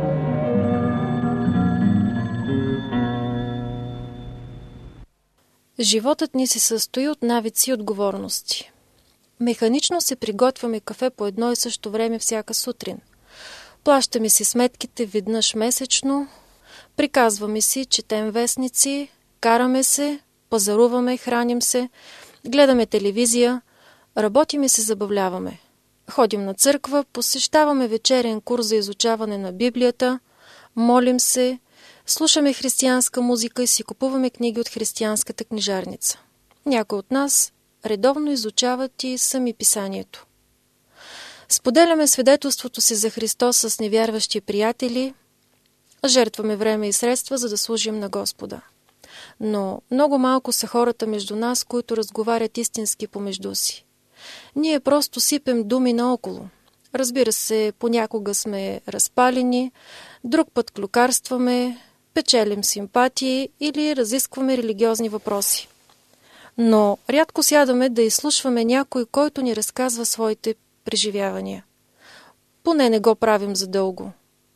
S9: Животът ни се състои от навици и отговорности. Механично се приготвяме кафе по едно и също време всяка сутрин. Плащаме си сметките веднъж месечно, приказваме си, четем вестници, караме се, пазаруваме, храним се, гледаме телевизия, работим и се забавляваме. Ходим на църква, посещаваме вечерен курс за изучаване на Библията, молим се, слушаме християнска музика и си купуваме книги от християнската книжарница. Някои от нас редовно изучават и сами писанието. Споделяме свидетелството си за Христос с невярващи приятели, жертваме време и средства, за да служим на Господа. Но много малко са хората между нас, които разговарят истински помежду си. Ние просто сипем думи наоколо. Разбира се, понякога сме разпалени, друг път клюкарстваме, печелим симпатии или разискваме религиозни въпроси. Но рядко сядаме да изслушваме някой, който ни разказва своите преживявания. Поне не го правим задълго.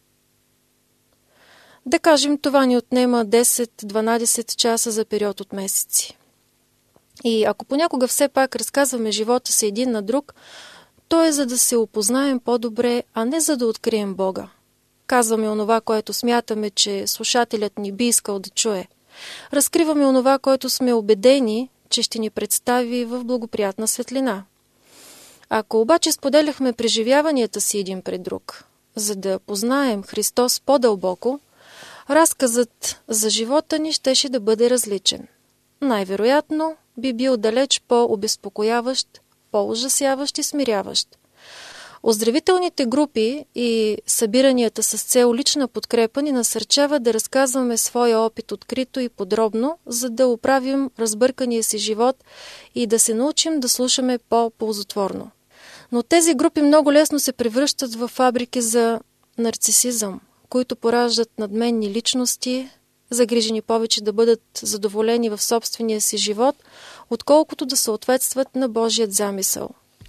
S9: Да кажем, това ни отнема 10-12 часа за период от месеци. И ако понякога все пак разказваме живота си един на друг, то е за да се опознаем по-добре, а не за да открием Бога. Казваме онова, което смятаме, че слушателят ни би искал да чуе. Разкриваме онова, което сме убедени, че ще ни представи в благоприятна светлина. Ако обаче споделяхме преживяванията си един пред друг, за да познаем Христос по-дълбоко, разказът за живота ни щеше да бъде различен. Най-вероятно би бил далеч по-обезпокояващ, по-ужасяващ и смиряващ. Оздравителните групи и събиранията с цел лична подкрепа ни насърчават да разказваме своя опит открито и подробно, за да оправим разбъркания си живот и да се научим да слушаме по-ползотворно. Но тези групи много лесно се превръщат в фабрики за нарцисизъм, които пораждат надменни личности, загрижени повече да бъдат задоволени в собствения си живот, отколкото да съответстват на Божият замисъл.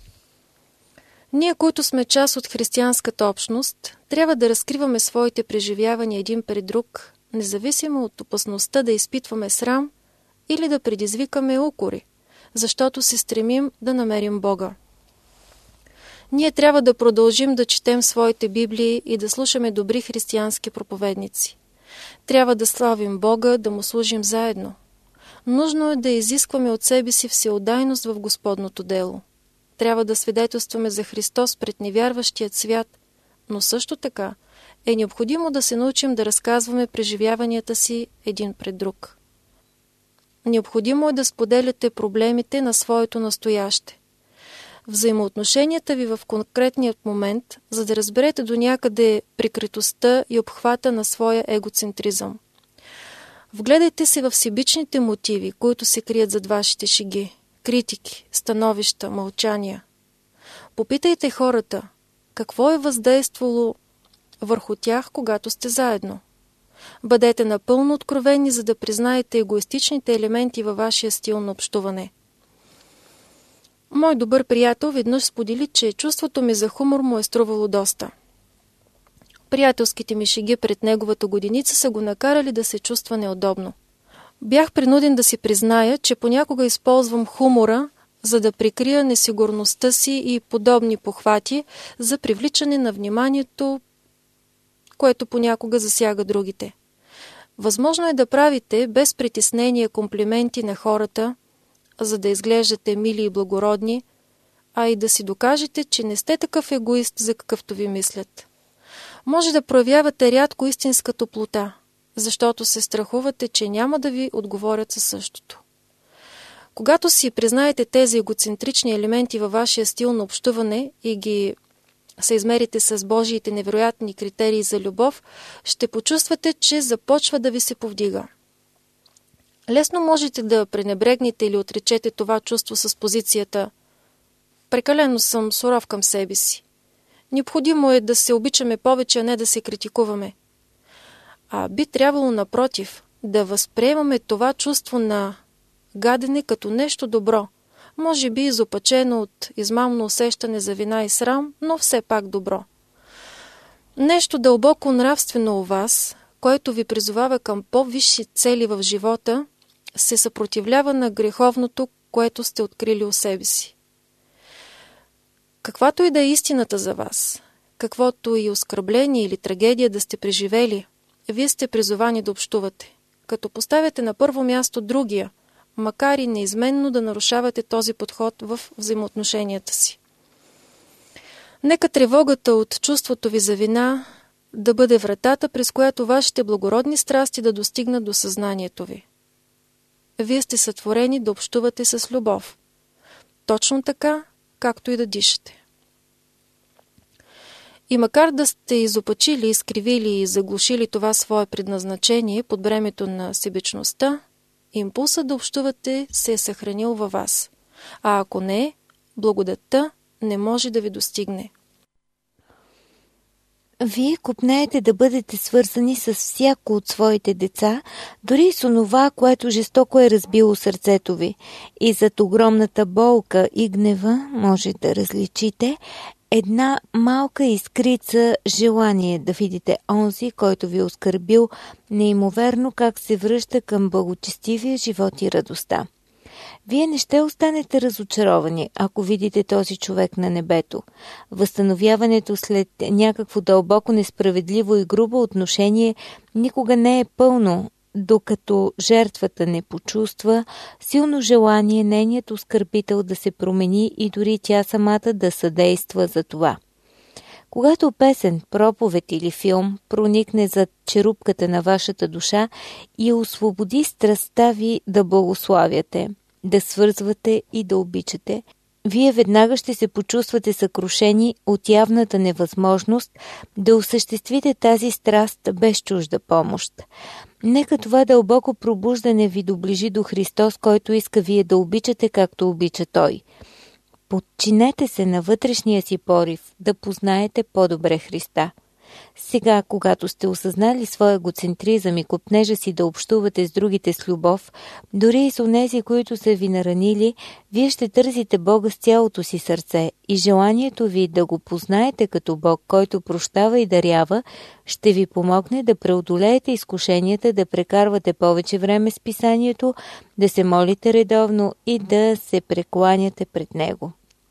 S9: Ние, които сме част от християнската общност, трябва да разкриваме своите преживявания един пред друг, независимо от опасността да изпитваме срам или да предизвикаме укори, защото се стремим да намерим Бога. Ние трябва да продължим да четем своите Библии и да слушаме добри християнски проповедници. Трябва да славим Бога, да му служим заедно. Нужно е да изискваме от себе си всеотдайност в Господното дело. Трябва да свидетелстваме за Христос пред невярващият свят, но също така е необходимо да се научим да разказваме преживяванията си един пред друг. Необходимо е да споделяте проблемите на своето настояще. Взаимоотношенията ви в конкретният момент, за да разберете до някъде прикритостта и обхвата на своя егоцентризъм. Вгледайте се в себичните мотиви, които се крият зад вашите шеги, критики, становища, мълчания. Попитайте хората, какво е въздействало върху тях, когато сте заедно. Бъдете напълно откровени, за да признаете егоистичните елементи във вашия стил на общуване. Мой добър приятел веднъж сподели, че чувството ми за хумор му е струвало доста. Приятелските ми шеги пред неговата годиница са го накарали да се чувства неудобно. Бях принуден да си призная, че понякога използвам хумора, за да прикрия несигурността си и подобни похвати за привличане на вниманието, което понякога засяга другите. Възможно е да правите без притеснение комплименти на хората, за да изглеждате мили и благородни, а и да си докажете, че не сте такъв егоист, за какъвто ви мислят. Може да проявявате рядко истинска топлота, защото се страхувате, че няма да ви отговорят със същото. Когато си признаете тези егоцентрични елементи във вашия стил на общуване и ги се измерите с Божиите невероятни критерии за любов, ще почувствате, че започва да ви се повдига. Лесно можете да пренебрегнете или отречете това чувство с позицията «Прекалено съм суров към себе си». Необходимо е да се обичаме повече, а не да се критикуваме. А би трябвало, напротив, да възприемаме това чувство на гадене като нещо добро, може би изопачено от измамно усещане за вина и срам, но все пак добро. Нещо дълбоко нравствено у вас, което ви призовава към по-висши цели в живота, се съпротивлява на греховното, което сте открили у себе си. Каквато и да е истината за вас, каквото и оскърбление или трагедия да сте преживели, вие сте призовани да общувате, като поставяте на първо място другия, макар и неизменно да нарушавате този подход в взаимоотношенията си. Нека тревогата от чувството ви за вина да бъде вратата, през която вашите благородни страсти да достигнат до съзнанието ви. Вие сте сътворени да общувате с любов. Точно така, както и да дишате. И макар да сте изопачили, изкривили и заглушили това свое предназначение под бремето на себичността, импулсът да общувате се е съхранил във вас. А ако не, благодатта не може да ви достигне.
S2: Вие копнеете да бъдете свързани с всяко от своите деца, дори и с онова, което жестоко е разбило сърцето ви. И зад огромната болка и гнева може да различите една малка искрица желание да видите онзи, който ви оскърбил неимоверно как се връща към благочестивия живот и радостта. Вие не ще останете разочаровани, ако видите този човек на небето. Възстановяването след някакво дълбоко несправедливо и грубо отношение никога не е пълно, докато жертвата не почувства силно желание нейният оскърбител да се промени и дори тя самата да съдейства за това. Когато песен, проповед или филм проникне зад черупката на вашата душа и освободи страстта ви да благославяте, да свързвате и да обичате, вие веднага ще се почувствате съкрушени от явната невъзможност да осъществите тази страст без чужда помощ. Нека това дълбоко пробуждане ви доближи до Христос, който иска вие да обичате както обича Той. Подчинете се на вътрешния си порив да познаете по-добре Христа. Сега, когато сте осъзнали своя егоцентризъм и копнежа си да общувате с другите с любов, дори и с онези, които са ви наранили, вие ще търсите Бога с цялото си сърце и желанието ви да го познаете като Бог, който прощава и дарява, ще ви помогне да преодолеете изкушенията, да прекарвате повече време с писанието, да се молите редовно и да се прекланяте пред Него.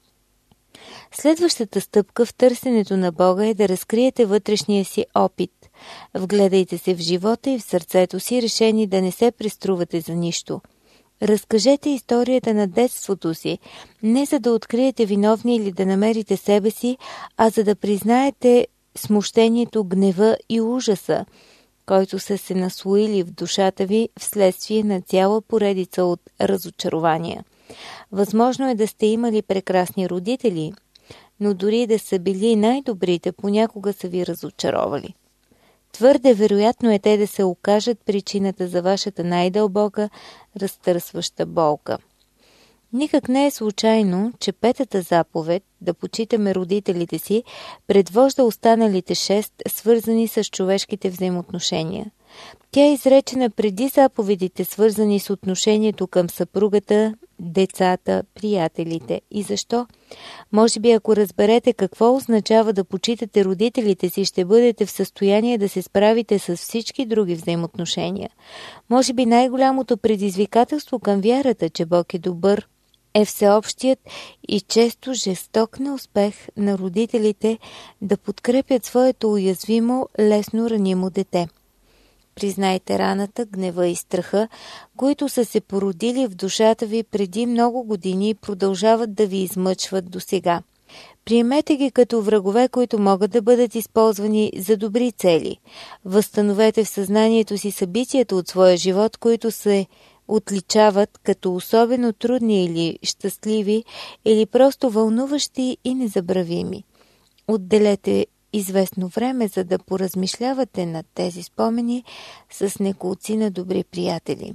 S2: Следващата стъпка в търсенето на Бога е да разкриете вътрешния си опит. Вгледайте се в живота и в сърцето си, решени да не се преструвате за нищо. Разкажете историята на детството си, не за да откриете виновни или да намерите себе си, а за да признаете смущението, гнева и ужаса, който са се наслоили в душата ви вследствие на цяла поредица от разочарования. Възможно е да сте имали прекрасни родители, но дори да са били най-добрите, понякога са ви разочаровали. Твърде вероятно е те да се окажат причината за вашата най-дълбока, разтърсваща болка. Никак не е случайно, че петата заповед, да почитаме родителите си, предвожда останалите 6, свързани с човешките взаимоотношения. Тя е изречена преди заповедите, свързани с отношението към съпругата, децата, приятелите. И защо? Може би, ако разберете какво означава да почитате родителите си, ще бъдете в състояние да се справите с всички други взаимоотношения. Може би най-голямото предизвикателство към вярата, че Бог е добър, е всеобщият и често жесток неуспех на родителите да подкрепят своето уязвимо, лесно ранимо дете. Признайте раната, гнева и страха, които са се породили в душата ви преди много години и продължават да ви измъчват досега. Приемете ги като врагове, които могат да бъдат използвани за добри цели. Възстановете в съзнанието си събитията от своя живот, които се отличават като особено трудни или щастливи, или просто вълнуващи и незабравими. Отделете известно време, за да поразмишлявате над тези спомени с неколци на добри приятели.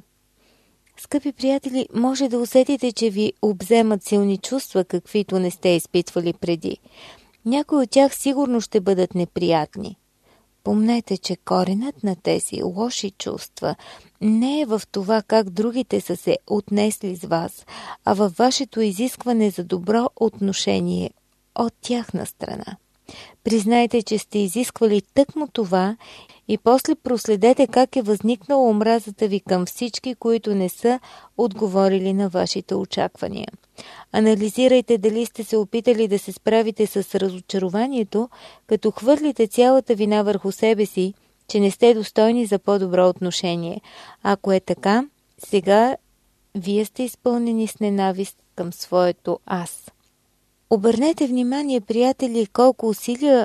S2: Скъпи приятели, може да усетите, че ви обземат силни чувства, каквито не сте изпитвали преди. Някои от тях сигурно ще бъдат неприятни. Помнете, че коренът на тези лоши чувства не е в това как другите са се отнесли с вас, а във вашето изискване за добро отношение от тяхна страна. Признайте, че сте изисквали тъкмо това и после проследете как е възникнала омразата ви към всички, които не са отговорили на вашите очаквания. Анализирайте дали сте се опитали да се справите с разочарованието, като хвърлите цялата вина върху себе си, че не сте достойни за по-добро отношение. Ако е така, сега вие сте изпълнени с ненавист към своето аз. Обърнете внимание, приятели, колко усилия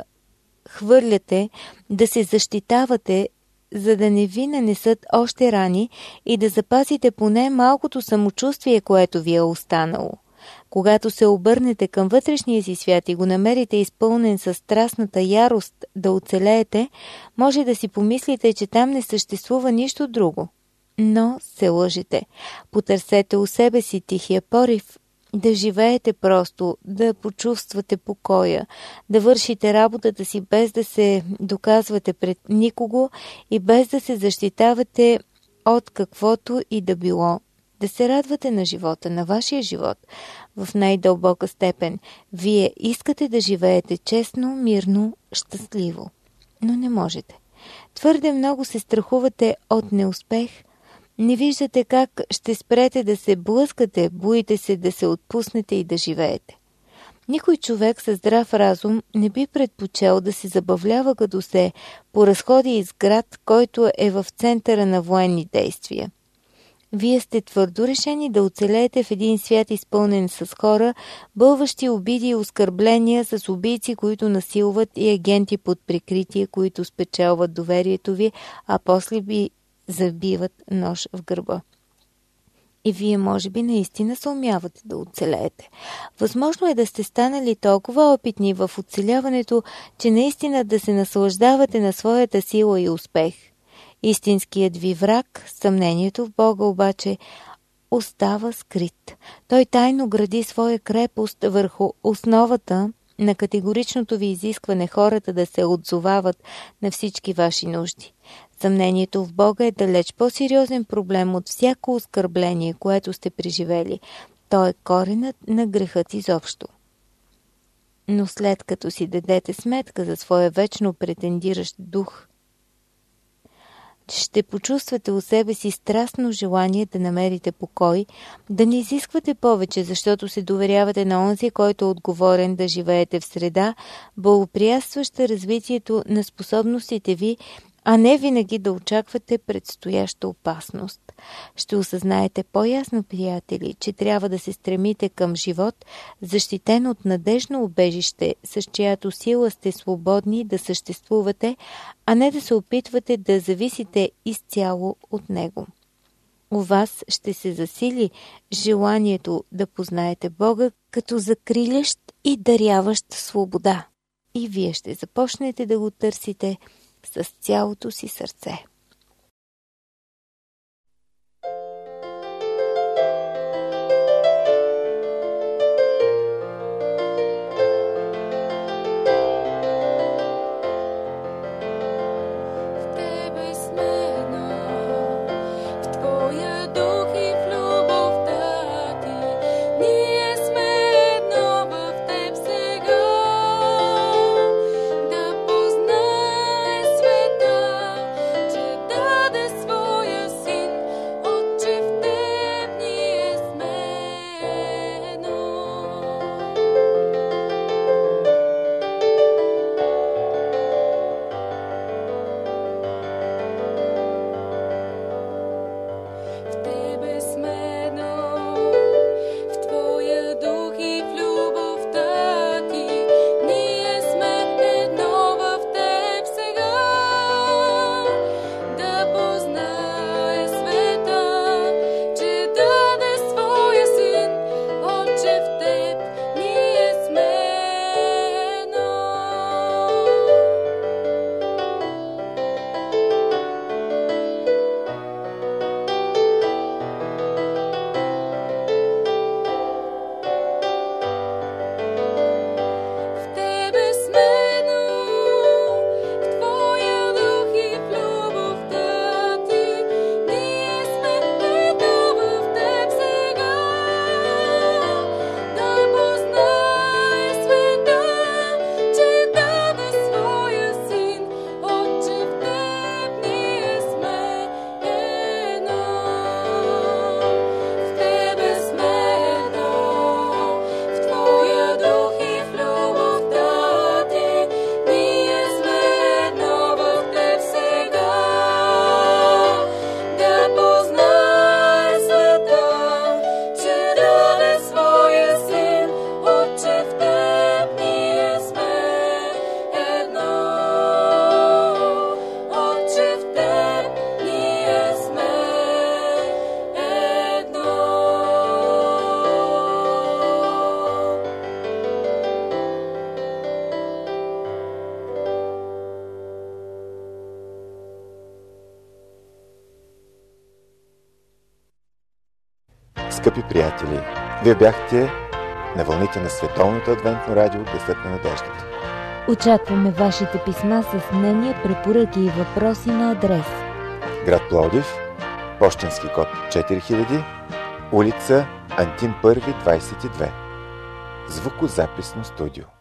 S2: хвърляте да се защитавате, за да не ви нанесат още рани и да запазите поне малкото самочувствие, което ви е останало. Когато се обърнете към вътрешния си свят и го намерите изпълнен със страстната ярост да оцелеете, може да си помислите, че там не съществува нищо друго. Но се лъжете. Потърсете у себе си тихия порив, да живеете просто, да почувствате покоя, да вършите работата си без да се доказвате пред никого и без да се защитавате от каквото и да било. Да се радвате на живота, на вашия живот, в най-дълбока степен. Вие искате да живеете честно, мирно, щастливо. Но не можете. Твърде много се страхувате от неуспех. Не виждате как ще спрете да се блъскате, боите се да се отпуснете и да живеете. Никой човек със здрав разум не би предпочел да се забавлява, като се поразходи из град, който е в центъра на военни действия. Вие сте твърдо решени да оцелеете в един свят изпълнен с хора, бълващи обиди и оскърбления, с убийци, които насилват, и агенти под прикритие, които спечелват доверието ви, а после ви забиват нож в гърба. И вие може би наистина се умявате да оцелеете. Възможно е да сте станали толкова опитни в оцеляването, че наистина да се наслаждавате на своята сила и успех. Истинският ви враг, съмнението в Бога обаче, остава скрит. Той тайно гради своя крепост върху основата на категоричното ви изискване хората да се отзовават на всички ваши нужди. Съмнението в Бога е далеч по-сериозен проблем от всяко оскърбление, което сте преживели. Той е коренът на грехът изобщо. Но след като си дадете сметка за своя вечно претендиращ дух, ще почувствате у себе си страстно желание да намерите покой, да не изисквате повече, защото се доверявате на онзи, който е отговорен да живеете в среда, благоприятстваща развитието на способностите ви, а не винаги да очаквате предстояща опасност. Ще осъзнаете по-ясно, приятели, че трябва да се стремите към живот, защитен от надежно убежище, с чиято сила сте свободни да съществувате, а не да се опитвате да зависите изцяло от него. У вас ще се засили желанието да познаете Бога като закрилящ и даряващ свобода. И вие ще започнете да го търсите с цялото си сърце.
S5: Че
S1: Скъпи приятели, вие бяхте на вълните на Световното адвентно радио Гласът на надеждата.
S2: Очакваме вашите писма с мнения, препоръки и въпроси на адрес:
S1: град Пловдив, пощенски код 4000, улица Антим 1, 22. Звукозаписно студио.